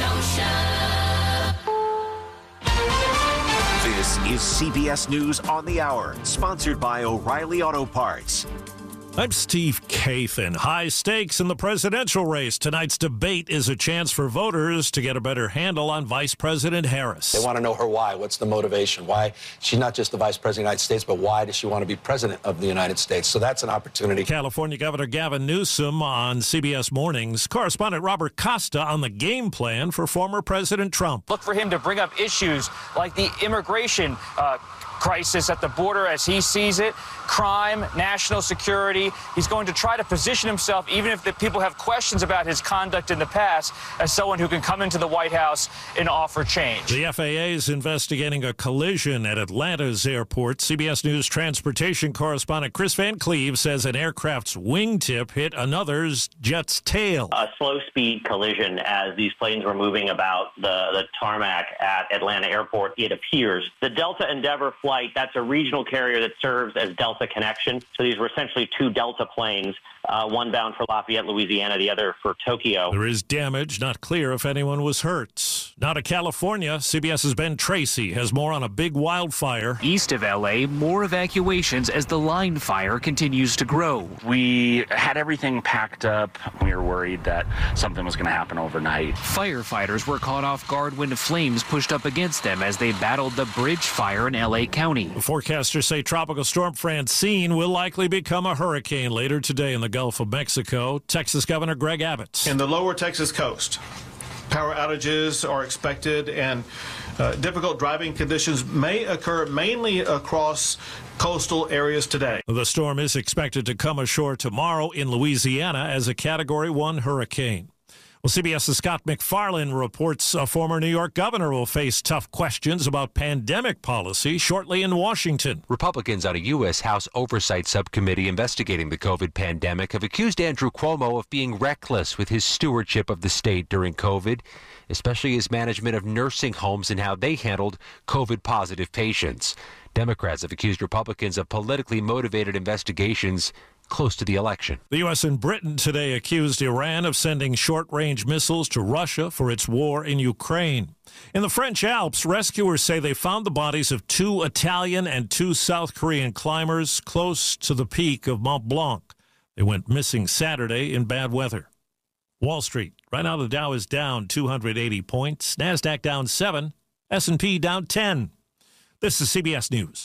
Kenosha. This is CBS News on the Hour, sponsored by O'Reilly Auto Parts. I'm Steve Kathan. High stakes in the presidential race. Tonight's debate is a chance for voters to get a better handle on Vice President Harris. They want to know her why. What's the motivation? Why she's not just the Vice President of the United States, but why does she want to be President of the United States? So that's an opportunity. California Governor Gavin Newsom on CBS Mornings. Correspondent Robert Costa on the game plan for former President Trump. Look for him to bring up issues like the immigration crisis at the border as he sees it, crime, national security. He's going to try to position himself, even if the people have questions about his conduct in the past, as someone who can come into the White House and offer change. The FAA is investigating a collision at Atlanta's airport. CBS News transportation correspondent Chris Van Cleve says an aircraft's wingtip hit another's jet's tail. A slow-speed collision as these planes were moving about the tarmac at Atlanta Airport, it appears. The Delta Endeavor flight, that's a regional carrier that serves as Delta Connection. So these were essentially two Delta planes, one bound for Lafayette, Louisiana, the other for Tokyo. There is damage, not clear if anyone was hurt. Now to California, CBS's Ben Tracy has more on a big wildfire. East of L.A., more evacuations as the line fire continues to grow. We had everything packed up. We were worried that something was going to happen overnight. Firefighters were caught off guard when flames pushed up against them as they battled the bridge fire in L.A. County. The forecasters say Tropical Storm Francine will likely become a hurricane later today in the Gulf of Mexico. Texas Governor Greg Abbott. In the lower Texas coast, power outages are expected and difficult driving conditions may occur mainly across coastal areas today. The storm is expected to come ashore tomorrow in Louisiana as a Category 1 hurricane. Well, CBS's Scott McFarlane reports a former New York governor will face tough questions about pandemic policy shortly in Washington. Republicans on a U.S. House Oversight Subcommittee investigating the COVID pandemic have accused Andrew Cuomo of being reckless with his stewardship of the state during COVID, especially his management of nursing homes and how they handled COVID-positive patients. Democrats have accused Republicans of politically motivated investigations close to the election. The U.S. and Britain today accused Iran of sending short-range missiles to Russia for its war in Ukraine. In the French Alps, rescuers say they found the bodies of 2 Italian and 2 South Korean climbers close to the peak of Mont Blanc. They went missing Saturday in bad weather. Wall Street, right now the Dow is down 280 points, NASDAQ down 7, S&P down 10. This is CBS News.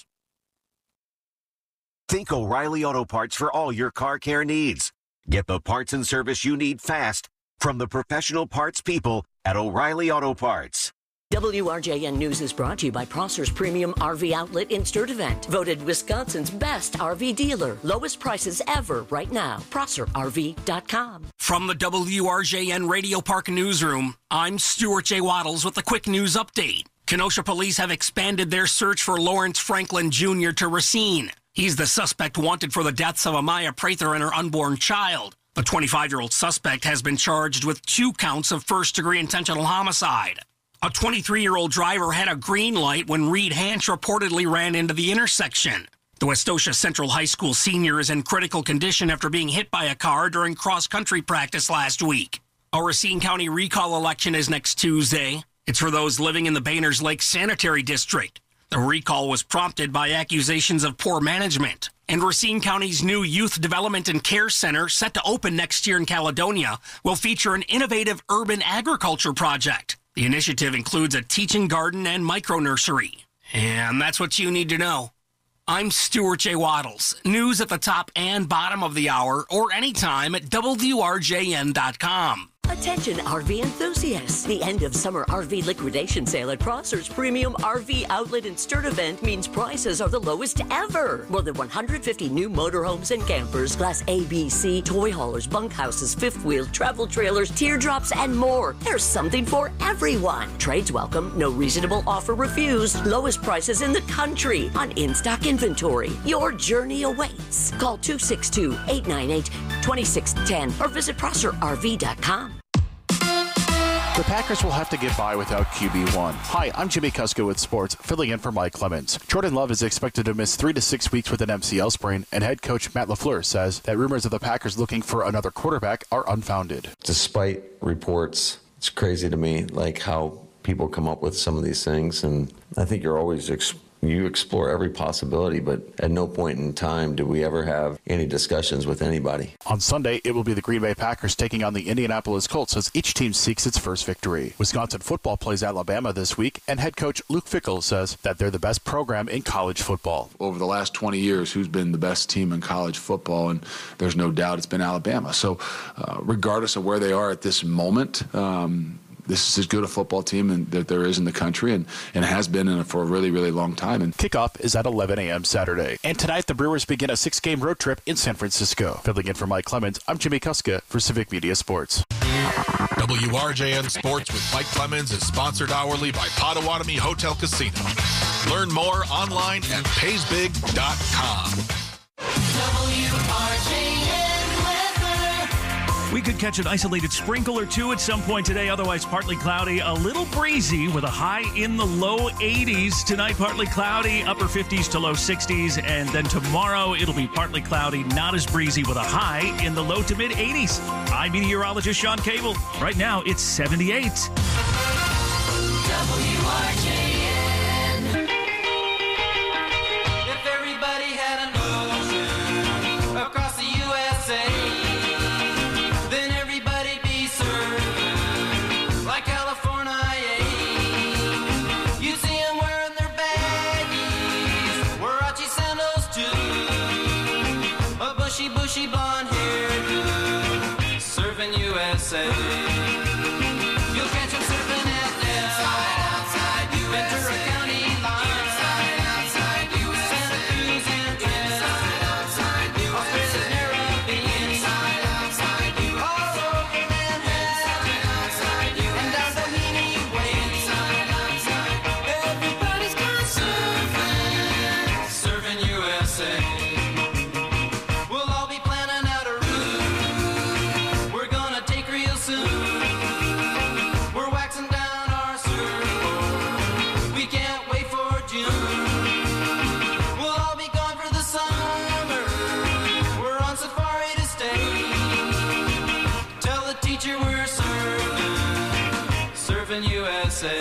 Think O'Reilly Auto Parts for all your car care needs. Get the parts and service you need fast from the professional parts people at O'Reilly Auto Parts. WRJN News is brought to you by Prosser's Premium RV Outlet in Sturtevant. Voted Wisconsin's best RV dealer. Lowest prices ever right now. ProsserRV.com. From the WRJN Radio Park Newsroom, I'm Stuart J. Waddles with a quick news update. Kenosha police have expanded their search for Lawrence Franklin Jr. to Racine. He's the suspect wanted for the deaths of Amaya Prather and her unborn child. The 25-year-old suspect has been charged with 2 counts of first-degree intentional homicide. A 23-year-old driver had a green light when Reed Hanch reportedly ran into the intersection. The Westosha Central High School senior is in critical condition after being hit by a car during cross-country practice last week. A Racine County recall election is next Tuesday. It's for those living in the Bayners Lake Sanitary District. The recall was prompted by accusations of poor management. And Racine County's new Youth Development and Care Center, set to open next year in Caledonia, will feature an innovative urban agriculture project. The initiative includes a teaching garden and micro-nursery. And that's what you need to know. I'm Stuart J. Waddles. News at the top and bottom of the hour or anytime at WRJN.com. Attention RV enthusiasts. The end of summer RV liquidation sale at Prosser's Premium RV Outlet in Sturtevant means prices are the lowest ever. More than 150 new motorhomes and campers, Class A, B, C, toy haulers, bunkhouses, fifth wheels, travel trailers, teardrops, and more. There's something for everyone. Trades welcome, no reasonable offer refused. Lowest prices in the country on in-stock inventory. Your journey awaits. Call 262-898-2610 or visit ProsserRV.com. The Packers will have to get by without QB1. Hi, I'm Jimmy Kusko with Sports, filling in for Mike Clemens. Jordan Love is expected to miss 3 to 6 weeks with an MCL sprain, and head coach Matt LaFleur says that rumors of the Packers looking for another quarterback are unfounded. Despite reports It's crazy to me, like how people come up with some of these things, and I think you're always you explore every possibility, but at no point in time do we ever have any discussions with anybody. On Sunday, it will be the Green Bay Packers taking on the Indianapolis Colts as each team seeks its first victory. Wisconsin football plays Alabama this week, and head coach Luke Fickell says that they're the best program in college football. Over the last 20 years, who's been the best team in college football? And there's no doubt it's been Alabama. So regardless of where they are at this moment, this is as good a football team that there is in the country, and has been for a really, really long time. And kickoff is at 11 a.m. Saturday. And tonight, the Brewers begin a 6-game road trip in San Francisco. Filling in for Mike Clemens, I'm Jimmy Kuska for Civic Media Sports. WRJN Sports with Mike Clemens is sponsored hourly by Potawatomi Hotel Casino. Learn more online at paysbig.com. We could catch an isolated sprinkle or two at some point today, otherwise partly cloudy, a little breezy with a high in the low 80s. Tonight, partly cloudy, upper 50s to low 60s, and then tomorrow it'll be partly cloudy, not as breezy with a high in the low to mid 80s. I'm meteorologist Sean Cable. Right now, it's 78. WRJN. If everybody had an ocean across the USA, bushy blonde hairdo, surfing USA. You'll catch him surfing at outside Ventura County line, outside Santa Cruz and Australia's Caribbean, all over Manhattan, and down Doheny Way. Everybody's gone surfing USA. USA.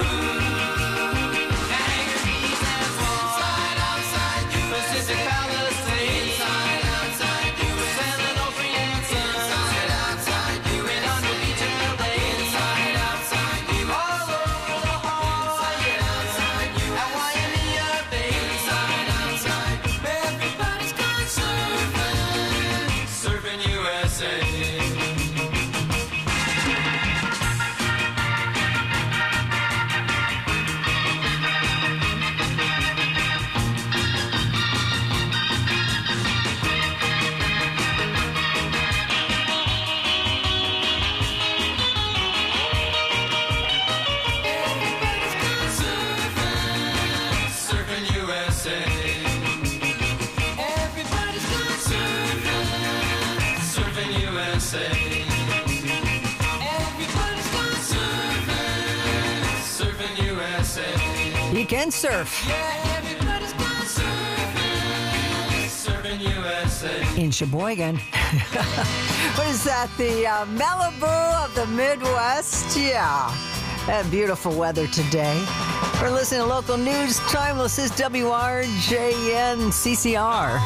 You can surf. Yeah, everybody's gone surfing USA. In Sheboygan. What is that? The Malibu of the Midwest? Yeah. That beautiful weather today. We're listening to local news. Timeless is WRJN CCR.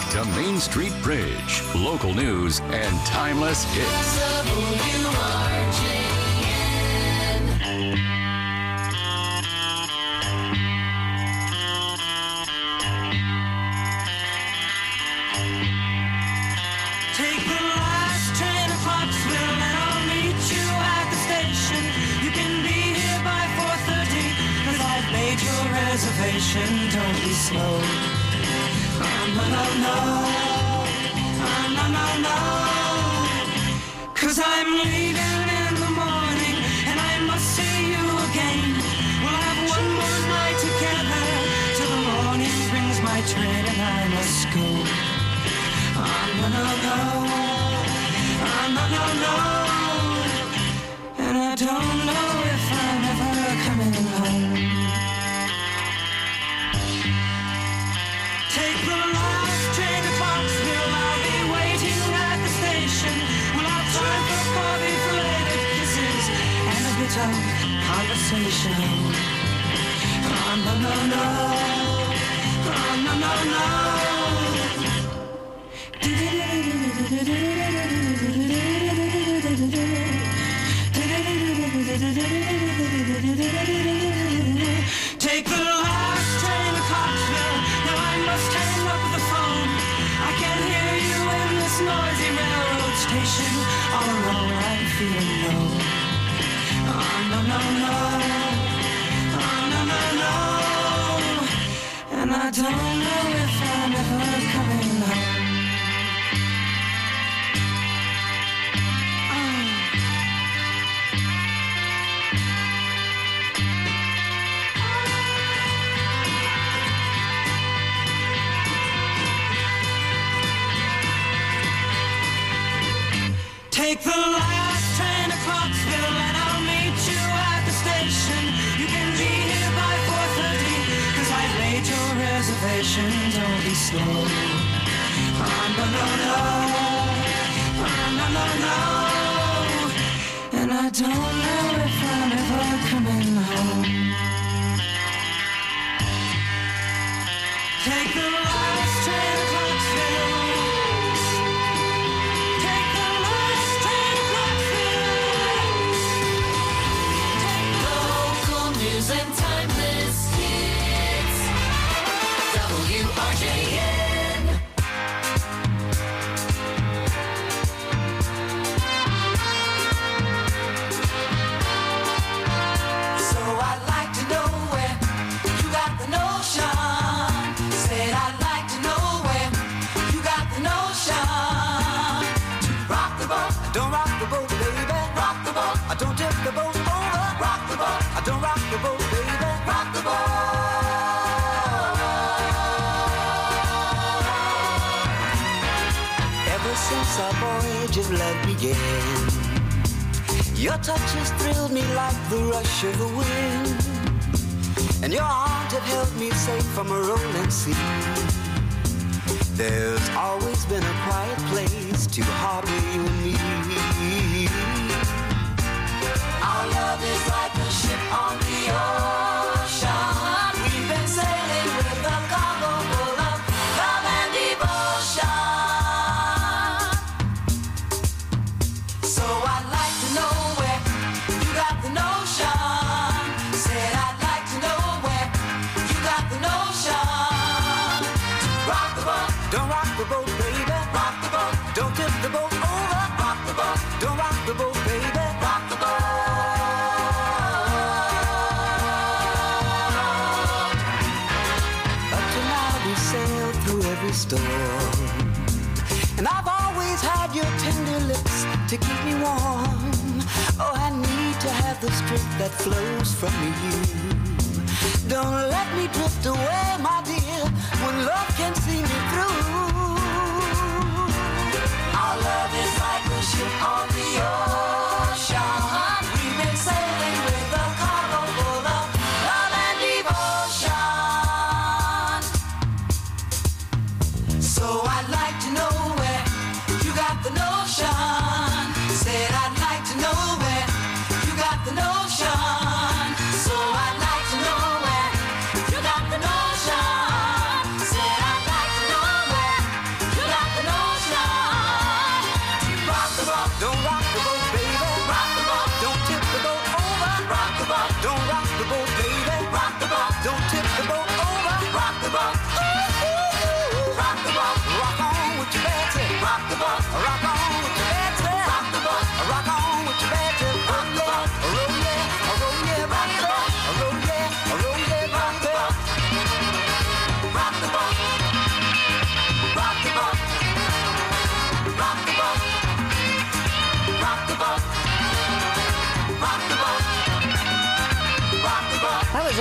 to Main Street Bridge, local news and timeless hits. Take the last train to Clarksville and I'll meet you at the station. You can be here by 4:30 'cause I've made your reservation. Don't be slow. No. 'Cause I'm leaving in the morning and I must see you again. We'll have one more night together till the morning brings my train and I must go. No. And I don't know if I'm ever coming home. Take the last train to Clarksville. I'll be waiting at the station. We'll have time for coffee, belated kisses, and a bit of conversation. No. Take the last train to Clarksville. Now I must hang up the phone. I can't hear you in this noisy railroad station. All alone I'm feeling low. No. And I don't know if I'm ever coming home. Take the last train to Clarksville and I'll meet you at the station. You can be here by 4:30 'cause I've made your reservation. Don't be slow. No. And I don't know if I'm ever coming home. Take the last train to Clarksville. And timeless hits. WRJN. So I'd like to know where you got the notion. Said I'd like to know where you got the notion. To rock the boat, don't rock the boat, baby. Rock the boat, I don't tip the boat over. Rock the boat, I don't rock the boat, baby. Rock the boat. Ever since our voyage of love began, your touch has thrilled me like the rush of the wind, and your arms have held me safe from a rolling sea. There's always been a quiet place to harbor you and me. Our love is like a ship on the ocean. We've been sailing with a cargo full of love and devotion. So I'd like to know where you got the notion. Said I'd like to know where you got the notion. Rock the boat, don't rock the boat, baby. Rock the boat, don't tip the boat over. Rock the boat, don't rock the boat, baby. Rock the boat. Every storm, and I've always had your tender lips to keep me warm. Oh, I need to have the strength that flows from you. Don't let me drift away, my dear, when love can see me through. Our love is like a ship on the ocean. We've been sailing with a cargo full of love and devotion. So I'd like to know where you got the notion. Said I'd like to know where you got the notion. So I'd like to know where you got the notion. Said I'd like to know where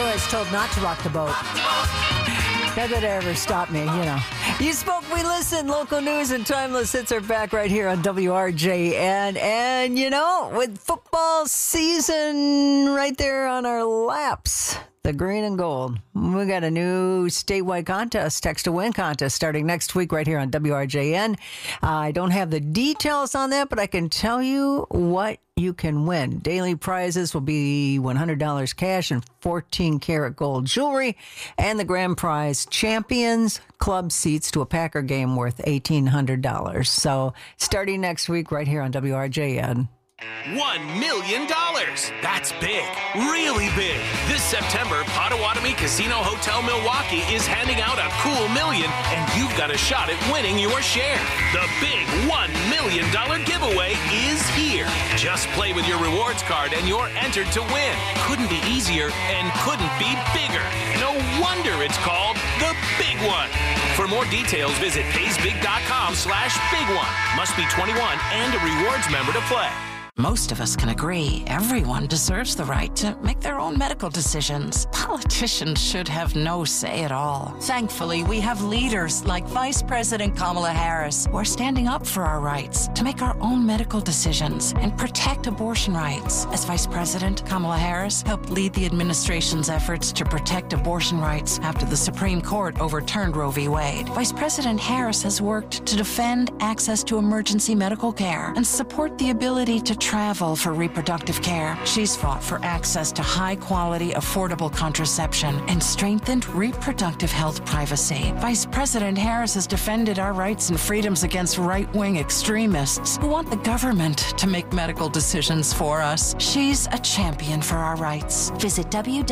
was told not to rock the boat. Not that ever stopped me, You spoke, we listen. Local news and timeless hits are back right here on WRJN. And, with football season right there on our laps, the green and gold, we got a new statewide contest, Text to Win contest, starting next week right here on WRJN. I don't have the details on that, but I can tell you what you can win. Daily prizes will be $100 cash and 14-karat gold jewelry, and the grand prize, Champions Club seats to a Packer game worth $1,800. So starting next week right here on WRJN. $1 million. That's big, really big. This September, Potawatomi Casino Hotel Milwaukee is handing out a cool million, and you've got a shot at winning your share. The big $1 million giveaway is here. Just play with your rewards card and you're entered to win. Couldn't be easier and couldn't be bigger. No wonder it's called the Big One. For more details, visit paysbig.com/big one. Must be 21 and a rewards member to play. Most of us can agree everyone deserves the right to make their own medical decisions. Politicians should have no say at all. Thankfully, we have leaders like Vice President Kamala Harris who are standing up for our rights to make our own medical decisions and protect abortion rights. As Vice President, Kamala Harris helped lead the administration's efforts to protect abortion rights after the Supreme Court overturned Roe v. Wade. Vice President Harris has worked to defend access to emergency medical care and support the ability to travel for reproductive care. She's fought for access to high-quality, affordable contraception and strengthened reproductive health privacy. Vice President Harris has defended our rights and freedoms against right-wing extremists who want the government to make medical decisions for us. She's a champion for our rights. Visit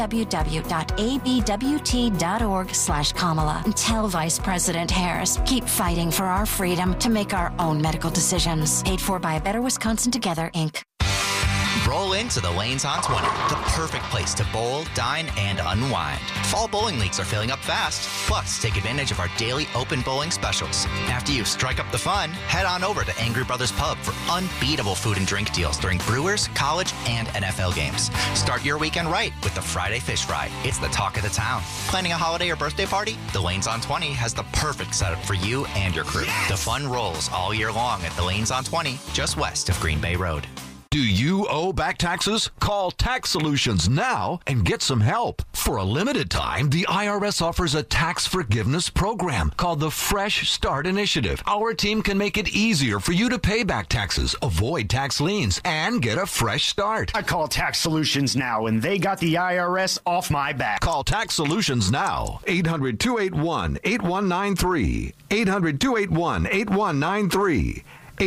www.abwt.org/Kamala and tell Vice President Harris, keep fighting for our freedom to make our own medical decisions. Paid for by A Better Wisconsin Together, Inc. Roll into the Lanes on 20, the perfect place to bowl, dine, and unwind. Fall bowling leagues are filling up fast. Plus, take advantage of our daily open bowling specials. After you strike up the fun, head on over to Angry Brothers Pub for unbeatable food and drink deals during Brewers, college, and NFL games. Start your weekend right with the Friday Fish Fry. It's the talk of the town. Planning a holiday or birthday party? The Lanes on 20 has the perfect setup for you and your crew. The fun rolls all year long at the Lanes on 20, just west of Green Bay Road. Do you owe back taxes? Call Tax Solutions now and get some help. For a limited time, the IRS offers a tax forgiveness program called the Fresh Start Initiative. Our team can make it easier for you to pay back taxes, avoid tax liens, and get a fresh start. I call Tax Solutions now, and they got the IRS off my back. Call Tax Solutions now. 800-281-8193. 800-281-8193.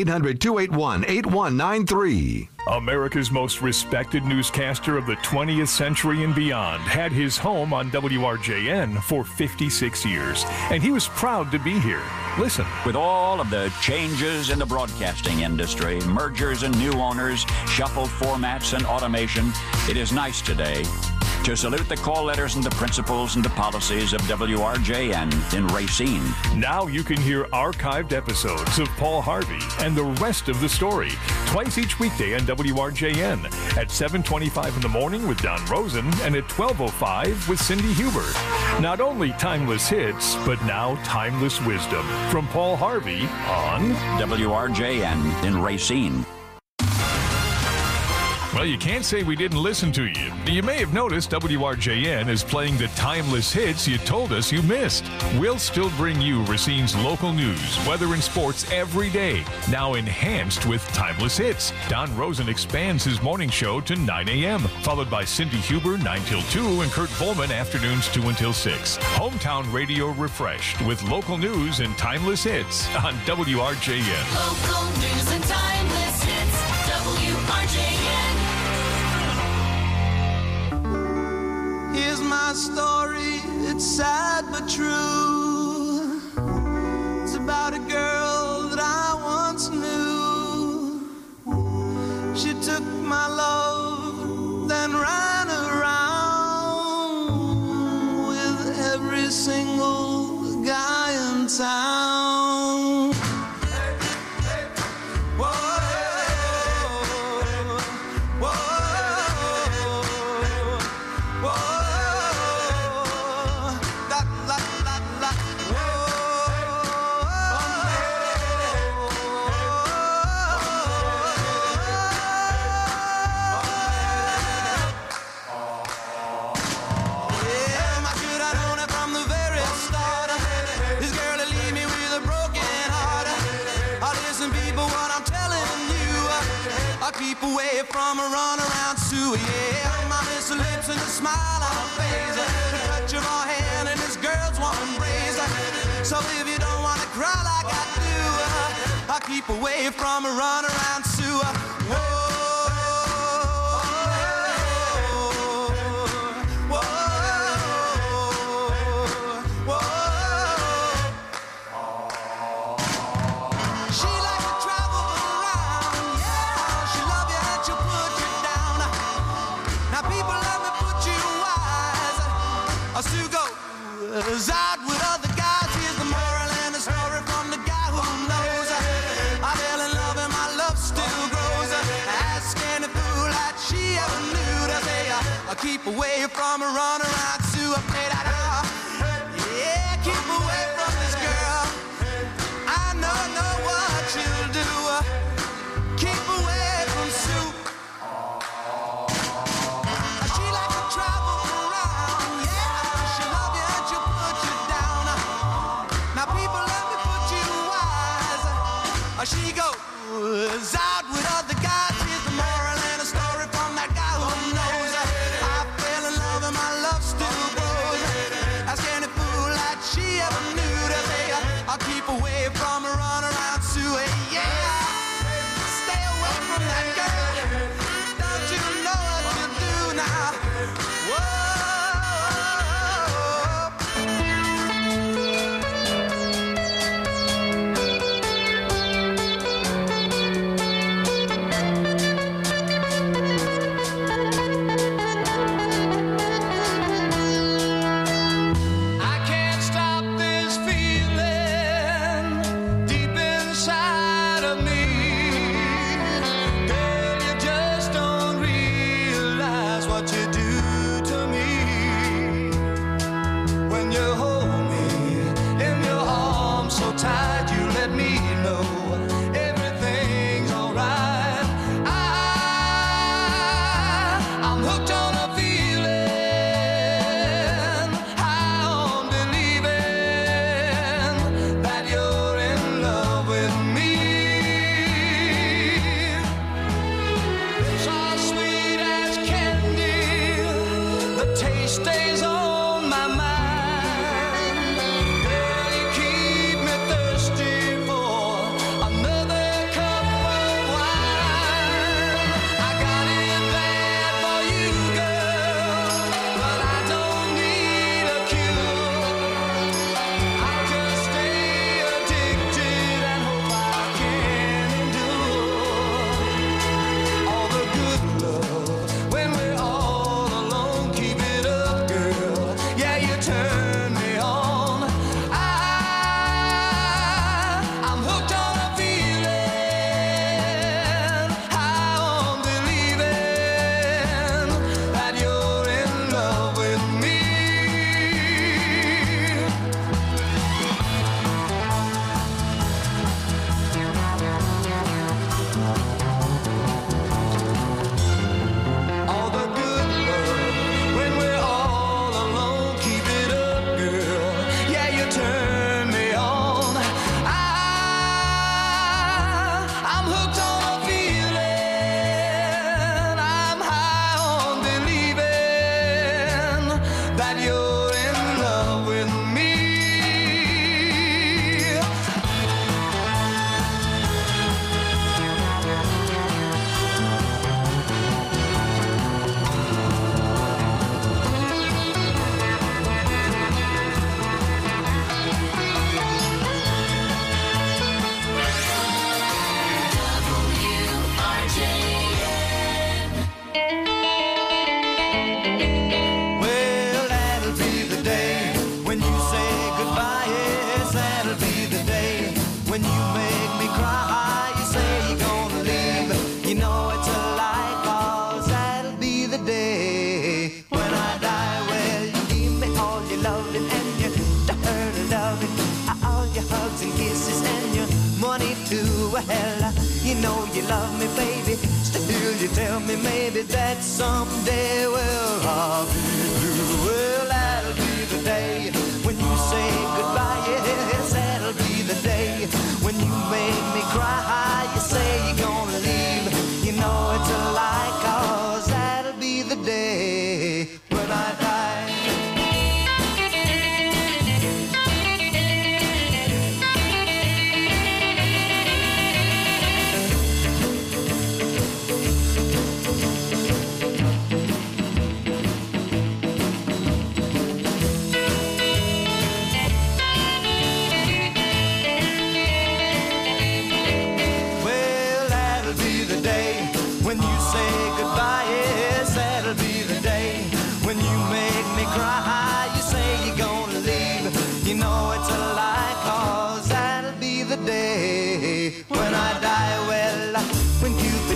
800-281-8193. America's most respected newscaster of the 20th century and beyond had his home on WRJN for 56 years, and he was proud to be here. Listen. With all of the changes in the broadcasting industry, mergers and new owners, shuffled formats and automation, it is nice today to salute the call letters and the principles and the policies of WRJN in Racine. Now you can hear archived episodes of Paul Harvey and the rest of the story twice each weekday on WRJN at 7:25 in the morning with Don Rosen and at 12:05 with Cindy Huber. Not only timeless hits, but now timeless wisdom from Paul Harvey on WRJN in Racine. Well, you can't say we didn't listen to you. You may have noticed WRJN is playing the timeless hits you told us you missed. We'll still bring you Racine's local news, weather, and sports every day, now enhanced with timeless hits. Don Rosen expands his morning show to 9 a.m., followed by Cindy Huber 9 till 2 and Kurt Volman afternoons 2 until 6. Hometown radio refreshed with local news and timeless hits on WRJN. Local news and timeless hits, WRJN. Here's my story, it's sad but true. It's about a girl that I once knew. She took my love, then ran around with every single guy in town. Whoa, whoa, whoa. keep away from a runaround Sue, yeah. My miss her lips and a smile on her face, the touch of her hand and this girl's warm embrace. So if you don't want to cry like I do, I'll keep away from a runaround Sue. Whoa. Sue goes out with other guys. Here's the moral and the story from the guy who knows. I fell in love and my love still grows. Ask any fool that she ever knew to say I'll keep away from a runaround Sue. I played out, yeah, keep away from this girl. I know what she'll do. Keep away from Sue. She like to travel around, yeah. She love you and she'll put you down. Now people, let me put you wise. She goes out with other guys. Here's the moral and a story from that guy who knows. I fell in love and my love still grows. Ask any fool that she ever knew to say I'll keep away from a runaround Sue, yeah. Stay away from that girl. Don't you know what you do now? Whoa. I can't stop this feeling deep inside of me. Girl, you just don't realize what you do to me. When you hold me in your arms so tight, you let me know everything's alright. I'm hooked on a feeling, high on believing that you're in love with me. So sweet as candy, the taste stays on my mind. Girl, you keep me thirsty for another cup of wine. I got it bad for you, girl, but I don't need a cure. I'll just stay addicted and hope I can endure all the good love when we're all alone. Keep it up, girl. Yeah, you turn me on. I'm hooked on a feeling, high on believing that you're in love with me. All the good love when we're all alone. Keep it up, girl. Yeah, you turn me on. I'm hooked on a feeling. I'm high on believing that you're in love with me. Well, that'll be the day when you say goodbye. Yes, that'll be the day when you make me cry. You say you're gonna leave. You know it's a lie, 'cause that'll be the day when I die. Well, you give me all your loving and your dirty loving, all your hugs and kisses and your money too. Well, you know you love me, baby. Still, you tell me maybe that someday, well, I'll be blue. Well, that'll be the day when you say goodbye. Yes, that'll be the day when you make me cry. You say you're gonna leave. You know it's a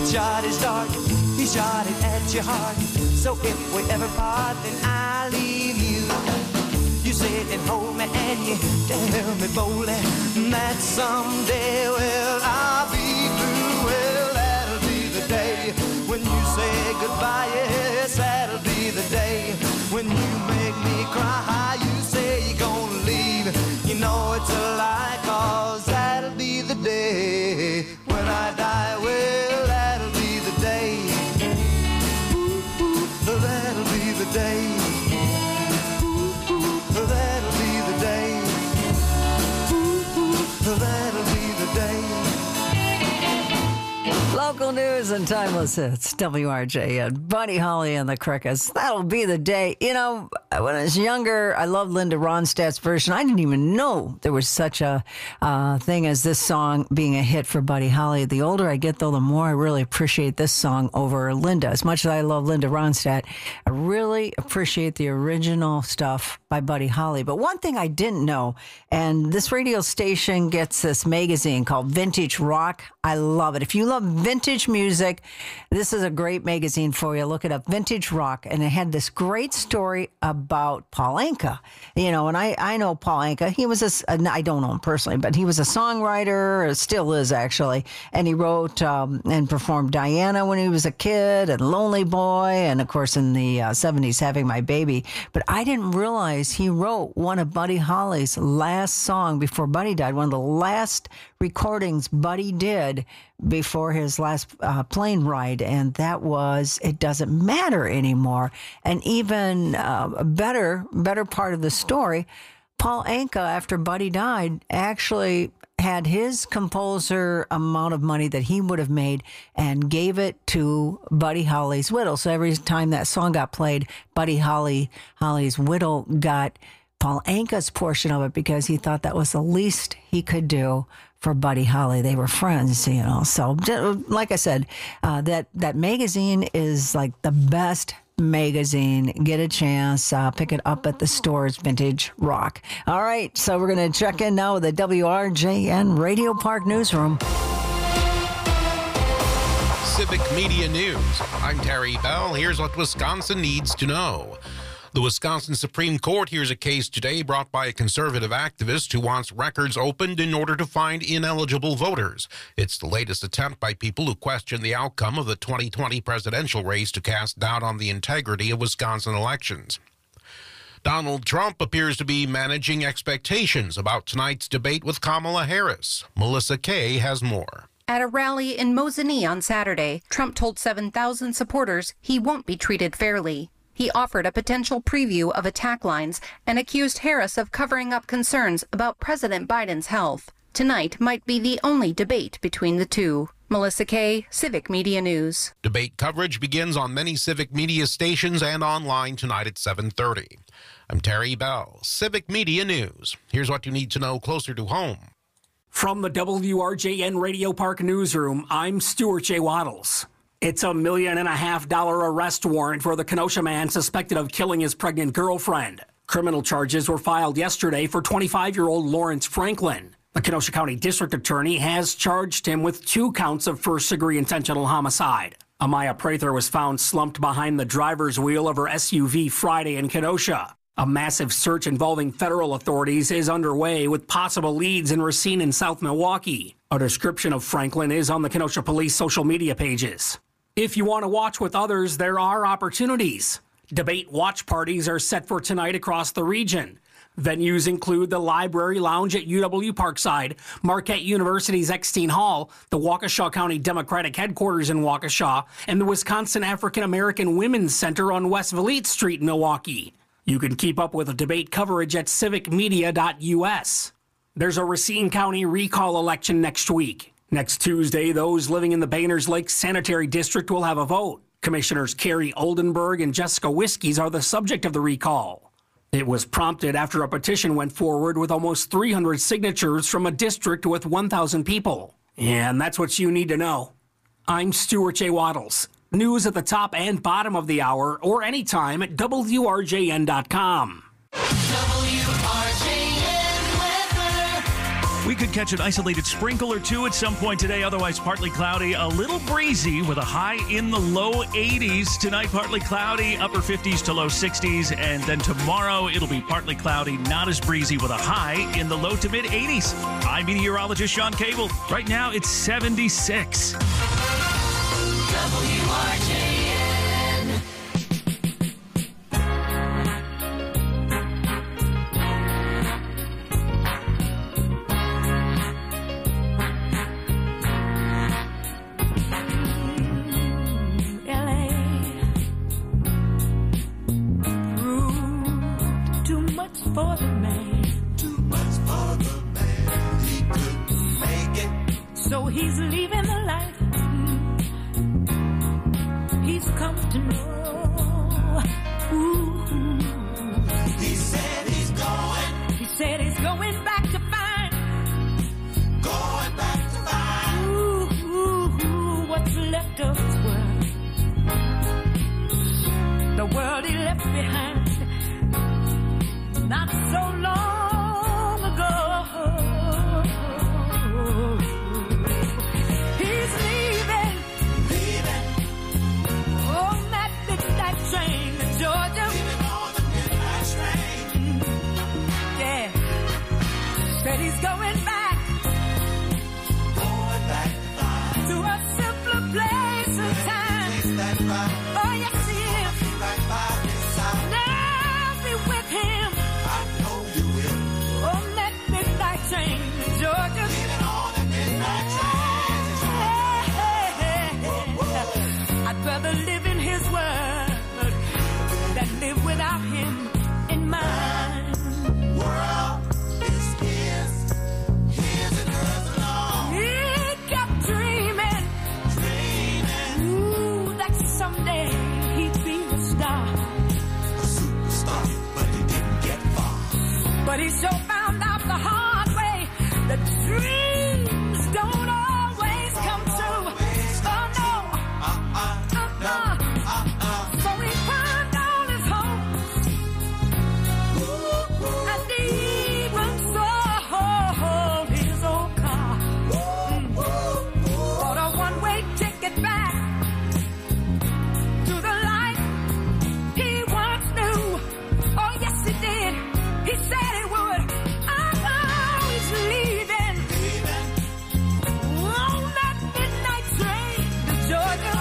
shot is dark, he shot it at your heart. So if we ever part, then I leave you. You sit and hold me and you tell me boldly that someday, well, I'll be through. Well, that'll be the day when you say goodbye. Yes, that'll be the day when you make me cry. You say you're gonna leave, you know it's a lie, 'cause that'll be the day when I die. Well, that'll be the day. Ooh, that'll be the day. That'll be the day. That'll be the day. Local news and timeless hits. WRJN. Buddy Holly and the Crickets. That'll be the day. You know, when I was younger, I loved Linda Ronstadt's version. I didn't even know there was such a thing as this song being a hit for Buddy Holly. The older I get, though, the more I really appreciate this song over Linda. As much as I love Linda Ronstadt, I really appreciate the original stuff by Buddy Holly. But one thing I didn't know, and this radio station gets this magazine called Vintage Rock. I love it. If you love vintage music, this is a great magazine for you. Look it up, Vintage Rock. And it had this great story about Paul Anka. You know, and I know Paul Anka. He was I don't know him personally, but he was a songwriter, still is actually. And he wrote and performed Diana when he was a kid, and Lonely Boy, and of course in the 70s, Having My Baby. But I didn't realize he wrote one of Buddy Holly's last song before Buddy died, one of the last recordings Buddy did before his last plane ride, and that was It Doesn't Matter Anymore. And even a better part of the story, Paul Anka, after Buddy died, actually had his composer amount of money that he would have made and gave it to Buddy Holly's widow. So every time that song got played, Buddy Holly's widow got Paul Anka's portion of it because he thought that was the least he could do for Buddy Holly. They were friends, you know. So, like I said, that magazine is like the best magazine. Get a chance, pick it up at the stores, Vintage Rock. All right, so we're going to check in now with the WRJN Radio Park Newsroom. Civic Media News. I'm Terry Bell. Here's what Wisconsin needs to know. The Wisconsin Supreme Court hears a case today brought by a conservative activist who wants records opened in order to find ineligible voters. It's the latest attempt by people who question the outcome of the 2020 presidential race to cast doubt on the integrity of Wisconsin elections. Donald Trump appears to be managing expectations about tonight's debate with Kamala Harris. Melissa Kay has more. At a rally in Mosinee on Saturday, Trump told 7,000 supporters he won't be treated fairly. He offered a potential preview of attack lines and accused Harris of covering up concerns about President Biden's health. Tonight might be the only debate between the two. Melissa Kay, Civic Media News. Debate coverage begins on many Civic Media stations and online tonight at 7:30. I'm Terry Bell, Civic Media News. Here's what you need to know closer to home. From the WRJN Radio Park Newsroom, I'm Stuart J. Waddles. It's $1.5 million arrest warrant for the Kenosha man suspected of killing his pregnant girlfriend. Criminal charges were filed yesterday for 25-year-old Lawrence Franklin. The Kenosha County District Attorney has charged him with 2 counts of first-degree intentional homicide. Amaya Prather was found slumped behind the driver's wheel of her SUV Friday in Kenosha. A massive search involving federal authorities is underway with possible leads in Racine and South Milwaukee. A description of Franklin is on the Kenosha Police social media pages. If you want to watch with others, there are opportunities. Debate watch parties are set for tonight across the region. Venues include the Library Lounge at UW Parkside, Marquette University's Eckstein Hall, the Waukesha County Democratic Headquarters in Waukesha, and the Wisconsin African American Women's Center on West Valete Street in Milwaukee. You can keep up with the debate coverage at civicmedia.us. There's a Racine County recall election next week. Next Tuesday, those living in the Bayners Lake Sanitary District will have a vote. Commissioners Carrie Oldenburg and Jessica Whiskies are the subject of the recall. It was prompted after a petition went forward with almost 300 signatures from a district with 1,000 people. And that's what you need to know. I'm Stuart J. Waddles. News at the top and bottom of the hour or anytime at WRJN.com. We could catch an isolated sprinkle or two at some point today, otherwise partly cloudy, a little breezy with a high in the low 80s. Tonight, partly cloudy, upper 50s to low 60s, and then tomorrow it'll be partly cloudy, not as breezy with a high in the low to mid 80s. I'm meteorologist Sean Cable. Right now, it's 76. WRJN. For the man, too much for the man. He couldn't make it, so he's leaving the life he's come to know. Ooh. He said he's going. He said he's going back to find. Going back to find. Ooh, what's left of his world? The world he left behind. Not so long ago. He's leaving on that midnight train to Georgia. Leaving on the midnight train. Yeah. Said he's going back to a simpler place and time. Oh, yes, he is. Now be with him. On that midnight train to Georgia. Leaving on the midnight train. I'd rather live in his world than live without him in mine. World is his and hers alone. He kept dreaming, ooh, that someday he'd be a star. A superstar, but he didn't get far. But he sure found out the hard way that dreams don't always come true. Oh no, So he found all his hopes, and even sold his old car. Bought a one-way ticket back to the life he once knew. Oh yes, he did. He said he would. Oh, he's leaving on that midnight train to Georgia.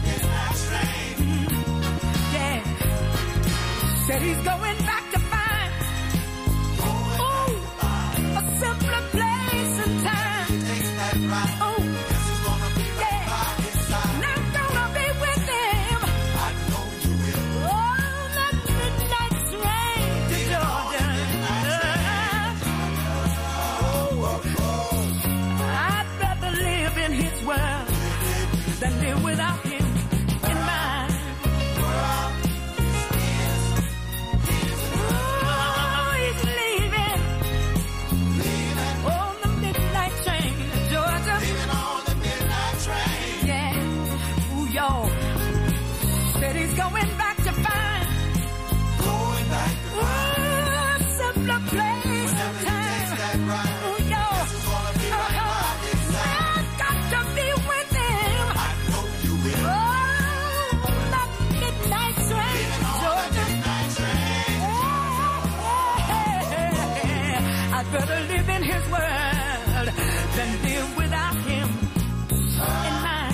Yeah. Said he's going back to find a simpler place and time. Oh, yeah. And I'm gonna be with him on that midnight train to Georgia. I'd rather live in his world than live without him in mine. Oh, he's leaving on the midnight train to Georgia. Yeah. Ooh, y'all. Said he's going back to find a simpler place and time. Ooh, y'all. I've got to be with him. Oh, that midnight train to Georgia. I'd rather live in his world than live without him in mine.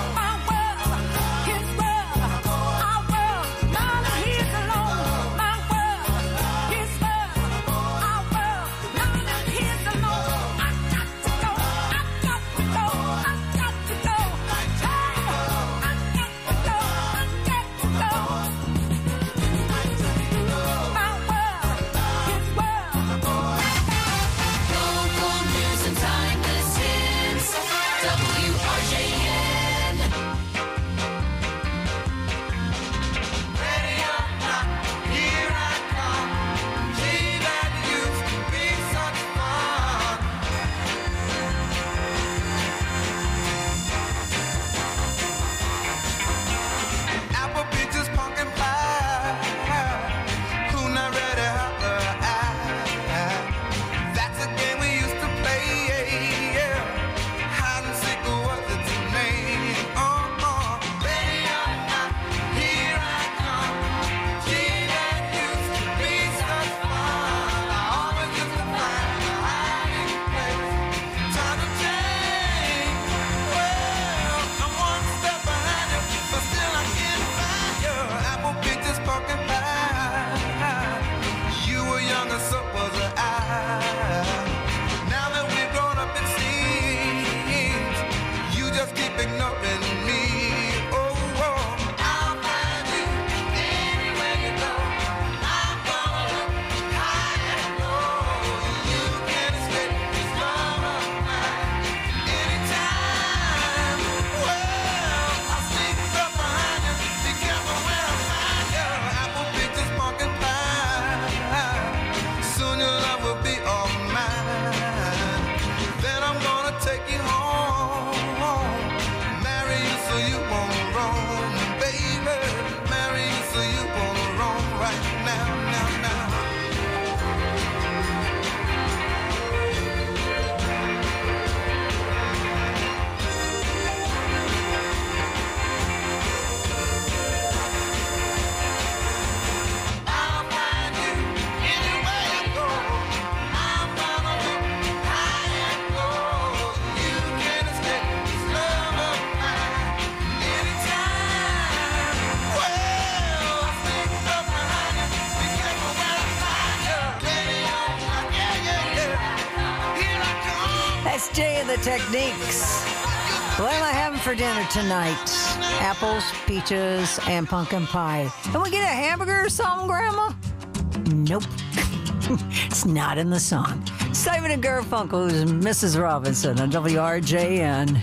My the techniques. What am I having for dinner tonight? Apples, peaches, and pumpkin pie. Can we get a hamburger or something, Grandma? Nope. It's not in the song. Simon and Garfunkel, who's Mrs. Robinson on WRJN.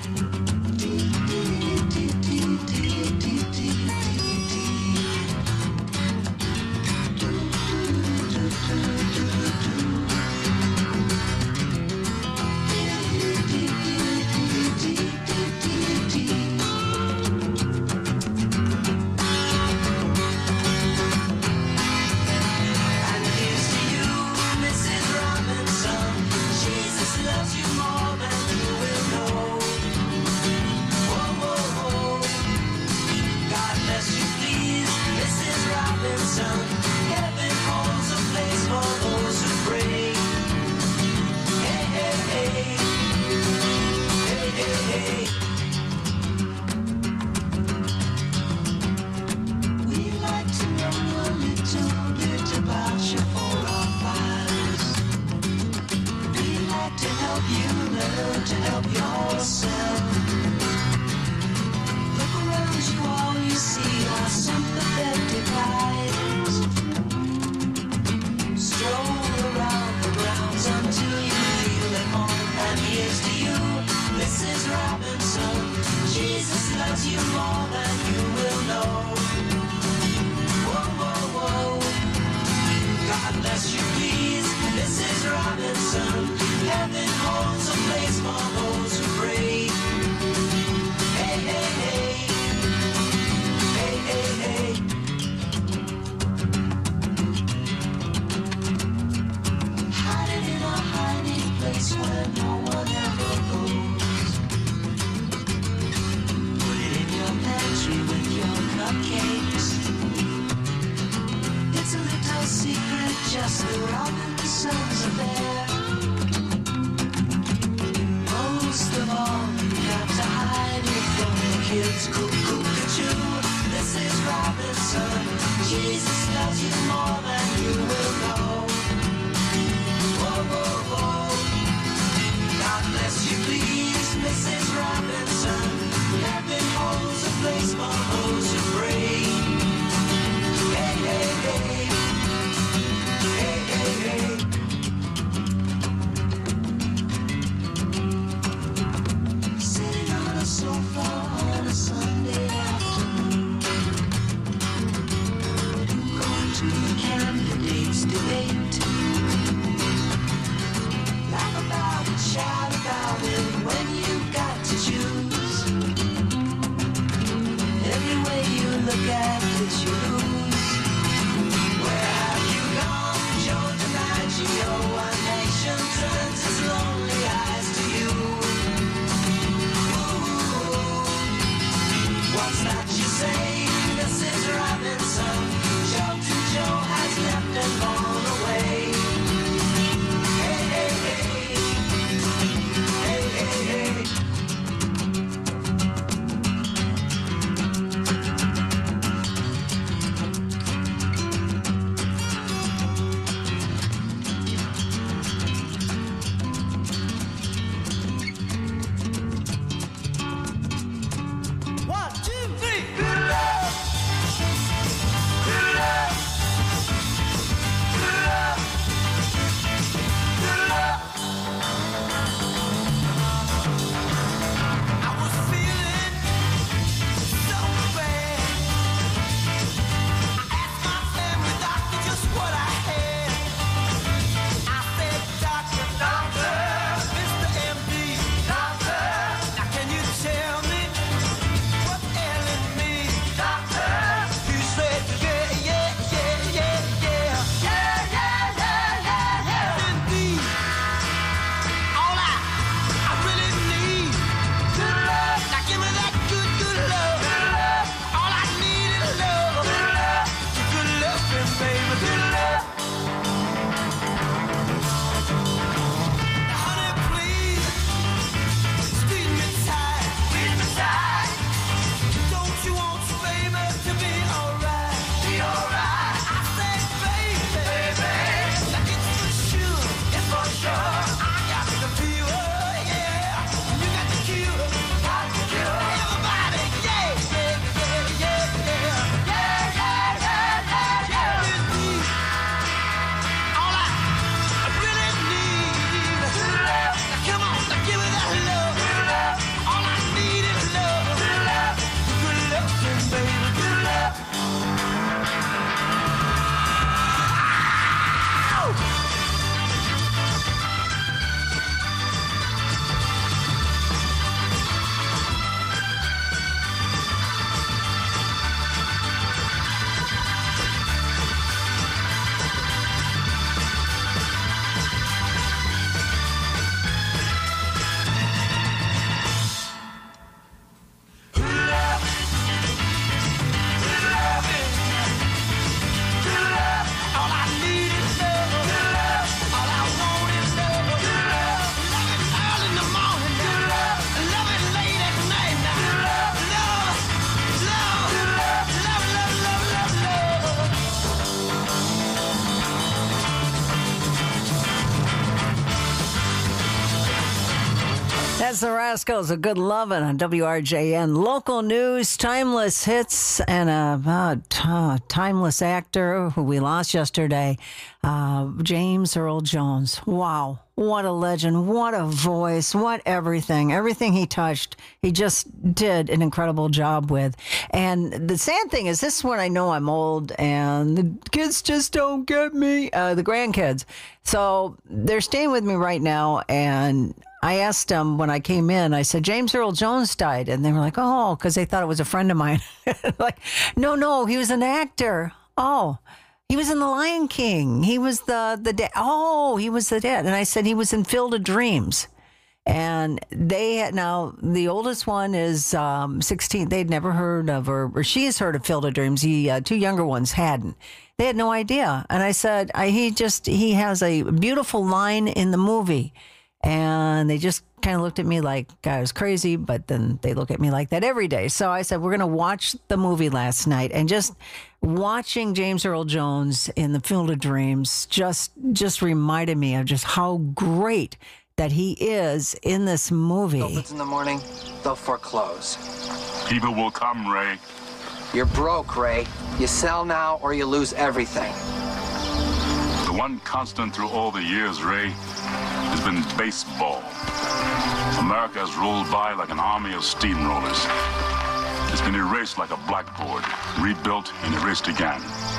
the Rascals of Good Lovin' on WRJN. Local news, timeless hits, and a timeless actor who we lost yesterday, James Earl Jones. Wow. What a legend. What a voice. What everything. Everything he touched, he just did an incredible job with. And the sad thing is, this is when I know I'm old and the kids just don't get me, the grandkids. So they're staying with me right now, and I asked them when I came in, I said, James Earl Jones died. And they were like, oh, because they thought it was a friend of mine. Like, no, he was an actor. Oh, he was in The Lion King. He was the dad. Oh, he was the dad. And I said he was in Field of Dreams. And now the oldest one is 16. They'd never heard of her, or she has heard of Field of Dreams. The two younger ones hadn't. They had no idea. And I said, he has a beautiful line in the movie. And they just kind of looked at me like I was crazy, but then they look at me like that every day. So I said, we're going to watch the movie last night. And just watching James Earl Jones in the Field of Dreams just reminded me of just how great that he is in this movie. If it's in the morning, they'll foreclose. People will come, Ray. You're broke, Ray. You sell now or you lose everything. The one constant through all the years, Ray, has been baseball. America has rolled by like an army of steamrollers. It's been erased like a blackboard, rebuilt and erased again.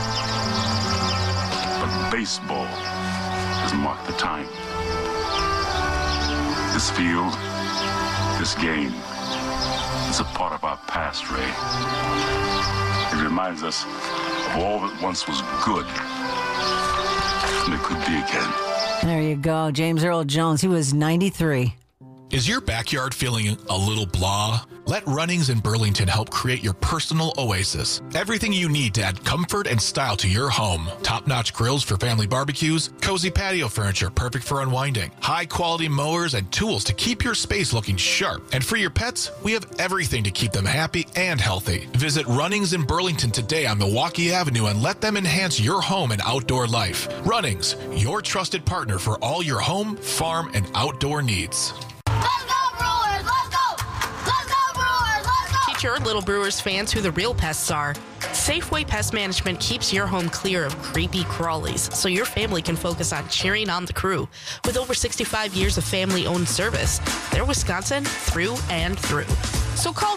But baseball has marked the time. This field, this game, is a part of our past, Ray. It reminds us of all that once was good, and it could be again. There you go, James Earl Jones. He was 93. Is your backyard feeling a little blah? Let Runnings in Burlington help create your personal oasis. Everything you need to add comfort and style to your home. Top-notch grills for family barbecues, cozy patio furniture perfect for unwinding, high-quality mowers and tools to keep your space looking sharp. And for your pets, we have everything to keep them happy and healthy. Visit Runnings in Burlington today on Milwaukee Avenue and let them enhance your home and outdoor life. Runnings, your trusted partner for all your home, farm, and outdoor needs. Your Little Brewers fans who the real pests are. Safeway Pest Management keeps your home clear of creepy crawlies so your family can focus on cheering on the crew. With over 65 years of family-owned service, they're Wisconsin through and through. So call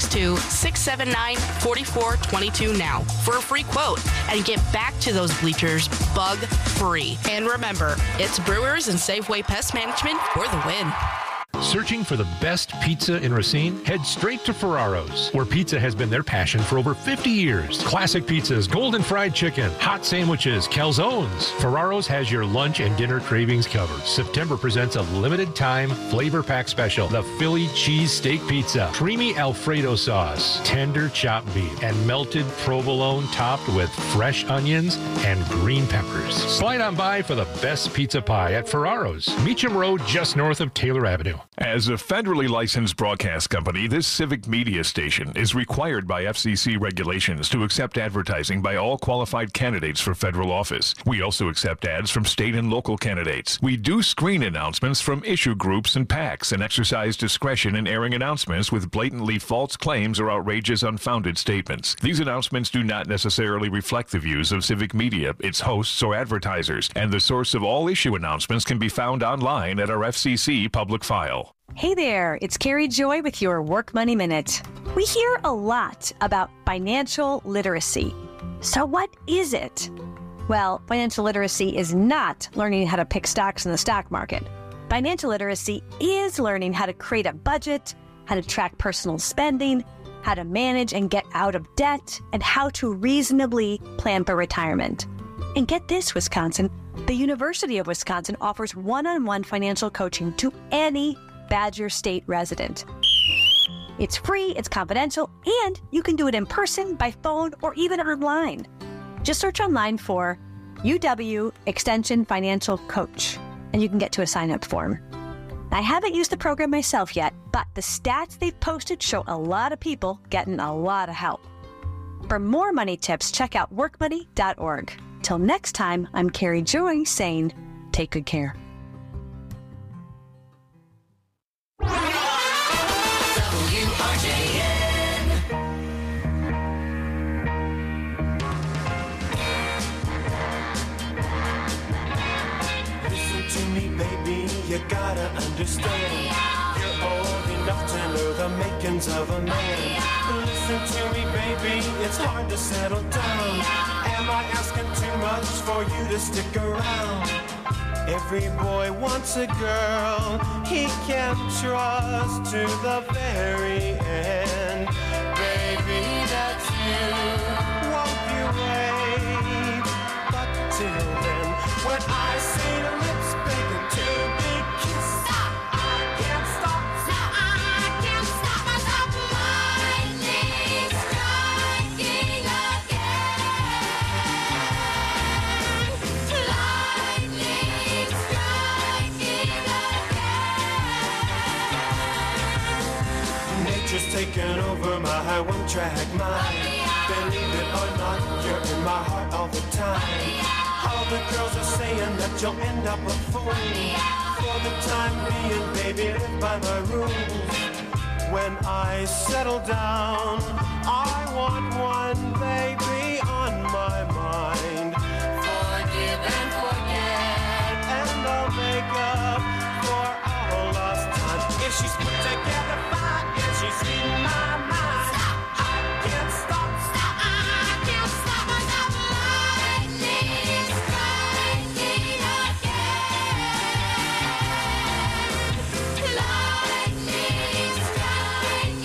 262-679-4422 now for a free quote and get back to those bleachers bug-free. And remember, it's Brewers and Safeway Pest Management for the win. Searching for the best pizza in Racine? Head straight to Ferraro's, where pizza has been their passion for over 50 years. Classic pizzas, golden fried chicken, hot sandwiches, calzones. Ferraro's has your lunch and dinner cravings covered. September presents a limited time flavor pack special, the Philly cheese steak pizza, creamy Alfredo sauce, tender chopped beef, and melted provolone topped with fresh onions and green peppers. Slide on by for the best pizza pie at Ferraro's, Meacham Road, just north of Taylor Avenue. As a federally licensed broadcast company, this civic media station is required by FCC regulations to accept advertising by all qualified candidates for federal office. We also accept ads from state and local candidates. We do screen announcements from issue groups and PACs and exercise discretion in airing announcements with blatantly false claims or outrageous unfounded statements. These announcements do not necessarily reflect the views of civic media, its hosts, or advertisers, and the source of all issue announcements can be found online at our FCC public file. Hey there, it's Carrie Joy with your Work Money Minute. We hear a lot about financial literacy. So what is it? Well, financial literacy is not learning how to pick stocks in the stock market. Financial literacy is learning how to create a budget, how to track personal spending, how to manage and get out of debt, and how to reasonably plan for retirement. And get this, Wisconsin, the University of Wisconsin offers one-on-one financial coaching to any Badger State resident. It's free, it's confidential, and you can do it in person, by phone, or even online. Just search online for UW Extension Financial Coach, and you can get to a sign-up form. I haven't used the program myself yet, but the stats they've posted show a lot of people getting a lot of help. For more money tips, check out workmoney.org. Till next time, I'm Carrie Joy saying, take good care. gotta understand. You're old enough to know the makings of a man. Listen to me, baby, it's hard to settle down. Am I asking too much for you to stick around? Every boy wants a girl he can trust to the very end. Baby, that's you, won't you wait? But till then, when I see your lips begging to be kissed, I can't stop. I can't stop myself. Lightning striking again. Lightning striking again. Nature's taken over my one-track mind. Believe it or not, you're in my heart all the time. All the girls are saying that you'll end up a fool. For the time being, baby, live by my rules. When I settle down, I want one baby on my mind. Forgive and forget, and I'll make up for all lost time. If she's put together fine, if she's in my mind, I can't stop. I can't stop myself. Lightning striking again. Lightning striking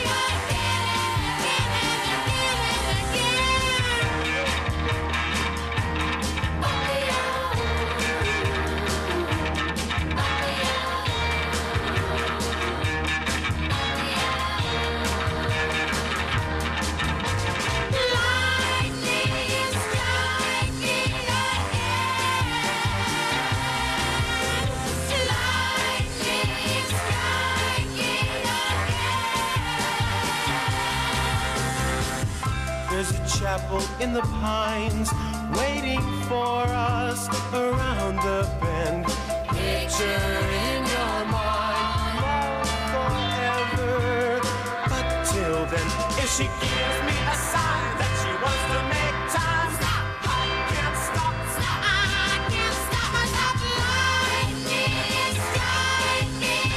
There's a chapel in the pines waiting for us around the bend. Picture in your mind, love forever. But till then, if she gives me a sign that she wants to make time, I can't stop. I can't stop myself. Lightning striking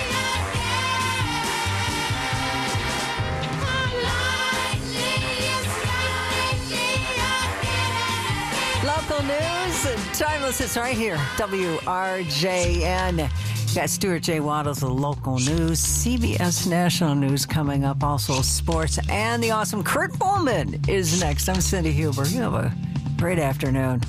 again. Local news and timeless is right here. WRJN. Got Stuart J. Waddles with local news. CBS National News coming up. Also sports. And the awesome Kurt Bowman is next. I'm Cindy Huber. You have a great afternoon.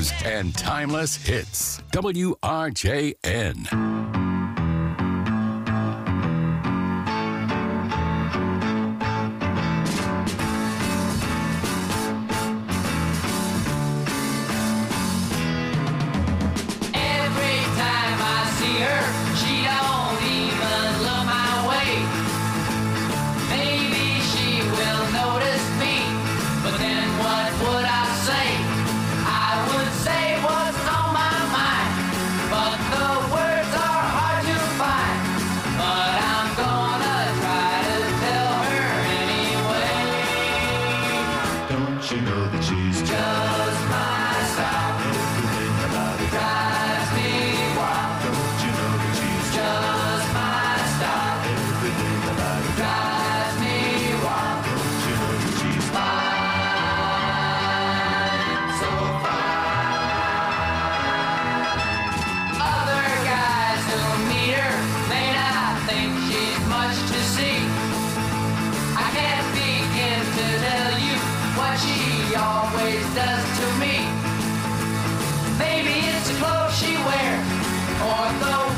news and timeless hits. WRJN. Does to me. Maybe it's the clothes she wears or the